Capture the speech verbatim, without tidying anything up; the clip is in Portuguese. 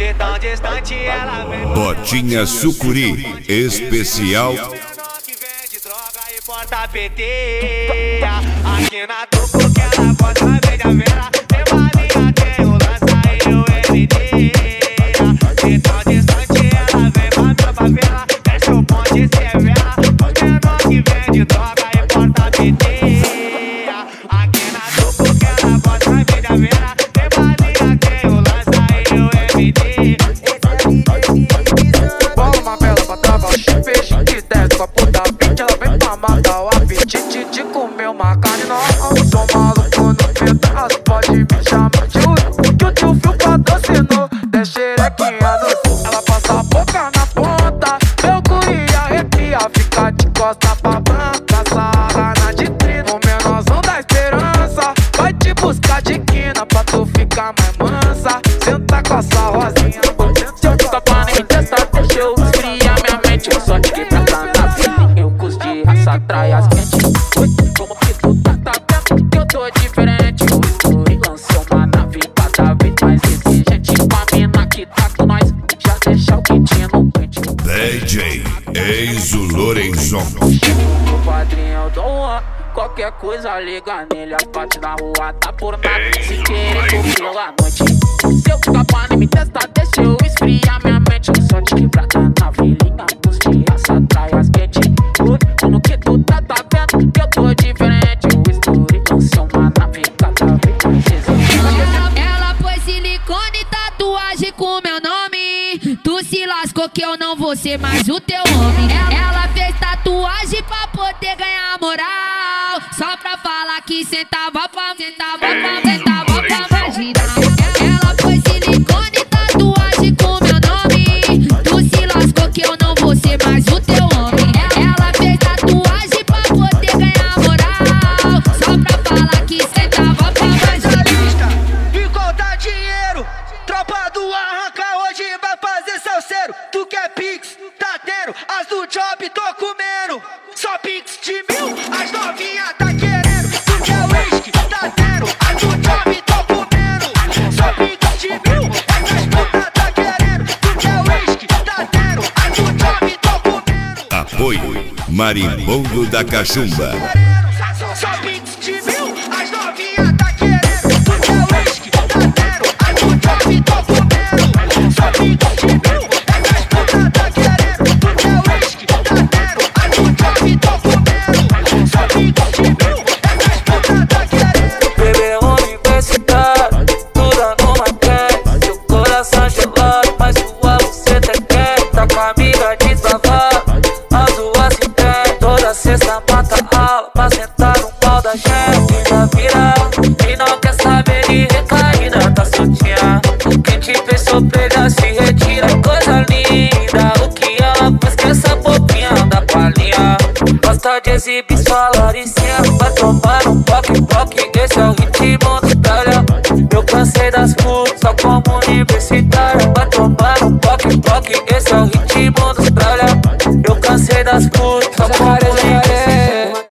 De tão distante ela vem. Botinha Sucuri especial. Porta P T, aqui na Tuco que ela bota verde a vera. Tem balinha, tem o lança e o M D. De tão distante ela vem pra minha favela. Desce o ponte severa, os menor que vende droga e porta P T. Aqui na Tuco que ela bota verde a vera. Tem balinha, tem o lança e o M D. Bola uma vela pra travar o chip, que desce pra puta bitch. Ela vem pra matar o apetite de comer uma carne. Não sou maluco no pedaço, pode me chamar de Uzi, que o tio Fio patrocinou. Desce xerequinha no sul, ela passa a boca na ponta. Meu guri arrepia, fica de costa pra banca. Sarra na de trino, o menorzão da esperança. Vai te buscar de quina pra tu ficar mais mansa. Senta com essa rosinha. Se eu ficar pra nem testar, deixa eu esfriar minha mente. Só te que pra na filha, eu custo de raça atrai as quentes. Como que tu tá, tá vendo que eu tô diferente? O Story lançou uma nave cada vez mais exigente. Com a mina que tá com nós, já deixa o kitinho no pente. D J Enzo Lorenzon. O padrinho do Juan, qualquer coisa liga nele. As partes na rua tá por nada, se querer comigo à noite. Se eu ficar pra nem me testar, deixa eu esfriar minha mente. Eu só te quebrar na vilinha, os dias atrai as quentes. Como que tu tá, tá vendo que eu tô diferente? O Story lançou uma nave cada vez mais exigente. Ela foi silicone e tatuagem com meu nome. Tu se lascou que eu não vou ser mais o teu homem. Ela fez tatuagem pra poder ganhar moral, só pra falar que sentava pra, sentava pra, sentava pra marginal. Ela foi silicone e tatuagem com meu nome. Tu se lascou que eu não vou ser mais o teu homem. Ela fez tatuagem pra poder ganhar moral, só pra falar que sentava pra marginal. E contar dinheiro, tropa do arranca hoje vai fazer salseiro. Tu quer pix, tá tendo, as do job tô comendo. Só pix de mil, as novinha tá querendo. Tu quer whisky, tá tendo, as do job tô comendo. Só pix de mil, essas puta tá querendo. Tu quer whisky, tá tendo, as do job tô comendo. Apoio Marimbondo da Cachumba. Só pix de mil, as novinha tá querendo. Tu quer whisky, tá tendo, as do job tô comendo. Só pix de mil, essas puta tá querendo. Tu quer whisky, tá tendo, as do job tô comendo. Só pix de mil, essas puta tá querendo. Bebê universitário, tudo numa quer. Seu coração gelado, mas sua buceta quer. Tá com a amiga de trabalho, as duas se tem. Toda sexta mata aula pra sentar no pau da gente. Vida viral, e não quer saber de recaída, tá soltinha. Quem te fez sofrer se retira, coisa linda. O que ela faz com essa bobinha da palhinha? Gosta de exibir sua laricinha, vai tomar um poque, poque. Esse é o ritmo do talhão. Eu cansei das putas, só como universitário. Vai tomar um poque, poque. Esse é o ritmo dos talhão. Eu cansei das putas.